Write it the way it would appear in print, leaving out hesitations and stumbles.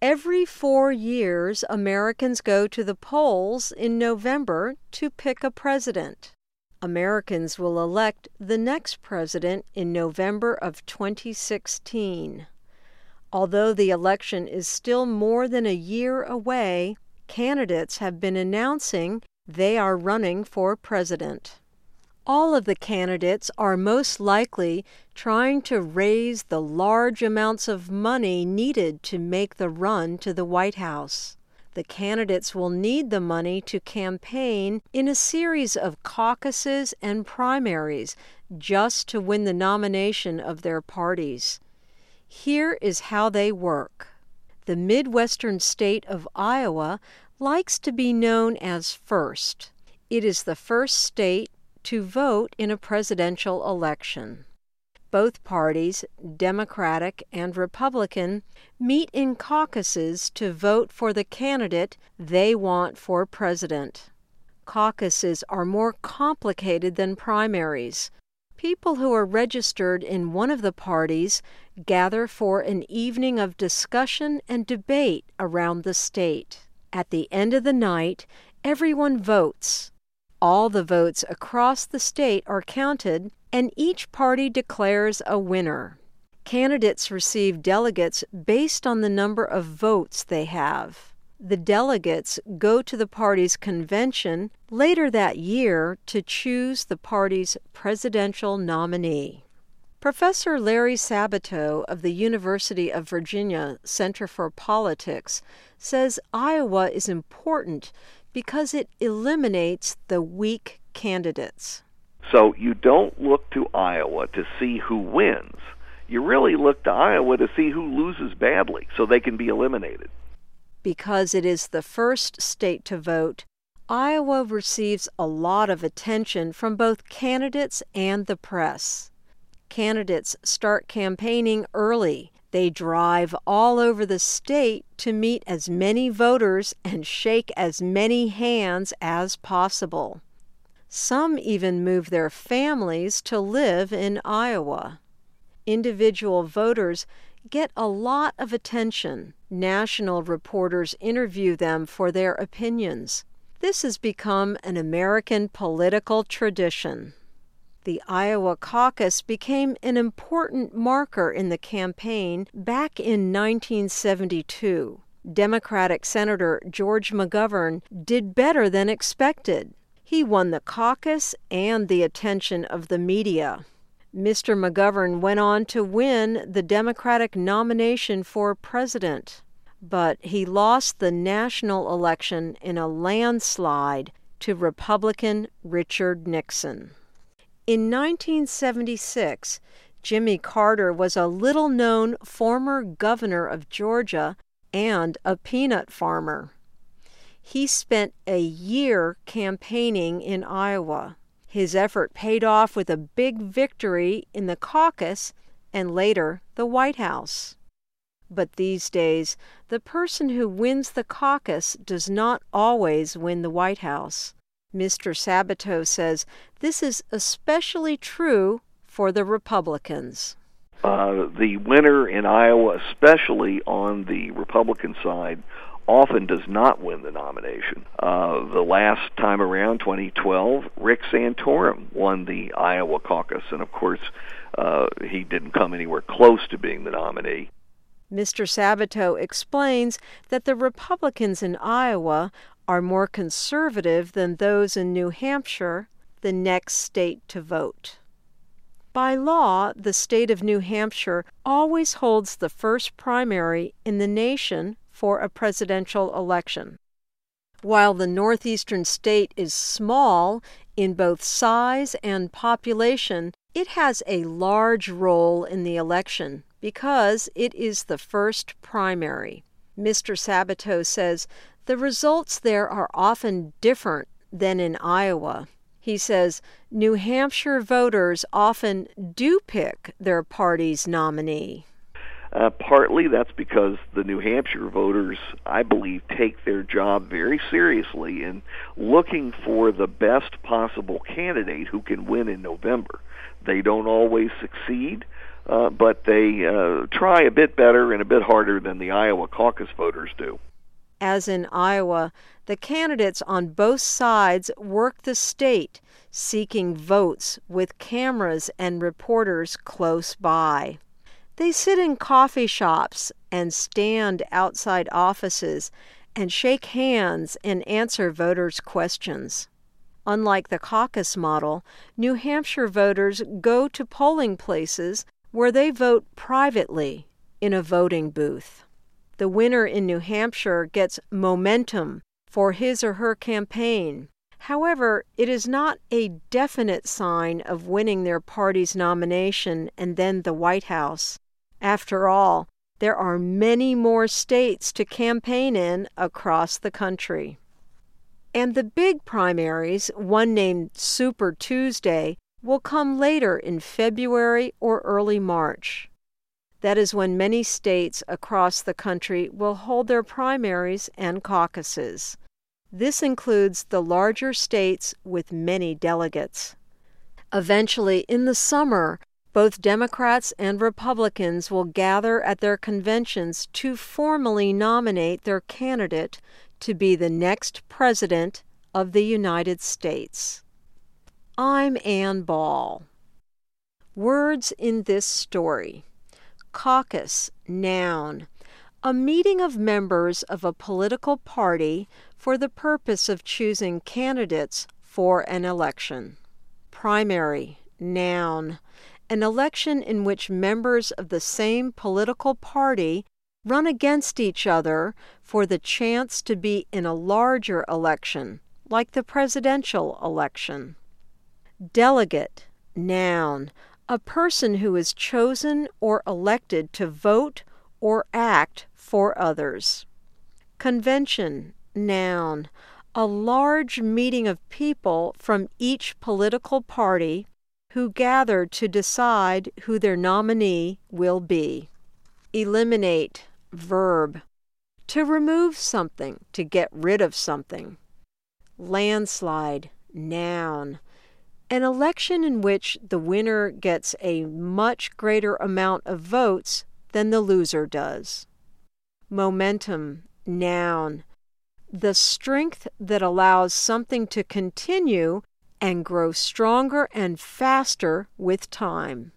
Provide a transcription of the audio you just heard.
Every 4 years, Americans go to the polls in November to pick a president. Americans will elect the next president in November of 2016. Although the election is still more than a year away, candidates have been announcing they are running for president. All of the candidates are most likely trying to raise the large amounts of money needed to make the run to the White House. The candidates will need the money to campaign in a series of caucuses and primaries just to win the nomination of their parties. Here is how they work. The Midwestern state of Iowa likes to be known as first. It is the first state to vote in a presidential election. Both parties, Democratic and Republican, meet in caucuses to vote for the candidate they want for president. Caucuses are more complicated than primaries. People who are registered in one of the parties gather for an evening of discussion and debate around the state. At the end of the night, everyone votes. All the votes across the state are counted, and each party declares a winner. Candidates receive delegates based on the number of votes they have. The delegates go to the party's convention later that year to choose the party's presidential nominee. Professor Larry Sabato of the University of Virginia Center for Politics says Iowa is important because it eliminates the weak candidates. So you don't look to Iowa to see who wins. You really look to Iowa to see who loses badly so they can be eliminated. Because it is the first state to vote, Iowa receives a lot of attention from both candidates and the press. Candidates start campaigning early. They drive all over the state to meet as many voters and shake as many hands as possible. Some even move their families to live in Iowa. Individual voters get a lot of attention. National reporters interview them for their opinions. This has become an American political tradition. The Iowa caucus became an important marker in the campaign back in 1972. Democratic Senator George McGovern did better than expected. He won the caucus and the attention of the media. Mr. McGovern went on to win the Democratic nomination for president, but he lost the national election in a landslide to Republican Richard Nixon. In 1976, Jimmy Carter was a little-known former governor of Georgia and a peanut farmer. He spent a year campaigning in Iowa. His effort paid off with a big victory in the caucus and later the White House. But these days, the person who wins the caucus does not always win the White House. Mr. Sabato says this is especially true for the Republicans. The winner in Iowa, especially on the Republican side, often does not win the nomination. The last time around, 2012, Rick Santorum won the Iowa caucus, and of course, he didn't come anywhere close to being the nominee. Mr. Sabato explains that the Republicans in Iowa are more conservative than those in New Hampshire, the next state to vote. By law, the state of New Hampshire always holds the first primary in the nation for a presidential election. While the northeastern state is small in both size and population, it has a large role in the election because it is the first primary. Mr. Sabato says the results there are often different than in Iowa. He says New Hampshire voters often do pick their party's nominee. Partly that's because the New Hampshire voters, I believe, take their job very seriously in looking for the best possible candidate who can win in November. They don't always succeed, but they try a bit better and a bit harder than the Iowa caucus voters do. As in Iowa, the candidates on both sides work the state, seeking votes with cameras and reporters close by. They sit in coffee shops and stand outside offices and shake hands and answer voters' questions. Unlike the caucus model, New Hampshire voters go to polling places where they vote privately in a voting booth. The winner in New Hampshire gets momentum for his or her campaign. However, it is not a definite sign of winning their party's nomination and then the White House. After all, there are many more states to campaign in across the country. And the big primaries, one named Super Tuesday, will come later in February or early March. That is when many states across the country will hold their primaries and caucuses. This includes the larger states with many delegates. Eventually, in the summer, both Democrats and Republicans will gather at their conventions to formally nominate their candidate to be the next president of the United States. I'm Ann Ball. Words in this story. Caucus, noun. A meeting of members of a political party for the purpose of choosing candidates for an election. Primary, noun. An election in which members of the same political party run against each other for the chance to be in a larger election, like the presidential election. Delegate, noun. A person who is chosen or elected to vote or act for others. Convention, noun. A large meeting of people from each political party who gather to decide who their nominee will be. Eliminate, verb. To remove something, to get rid of something. Landslide, noun. An election in which the winner gets a much greater amount of votes than the loser does. Momentum, noun. The strength that allows something to continue and grow stronger and faster with time.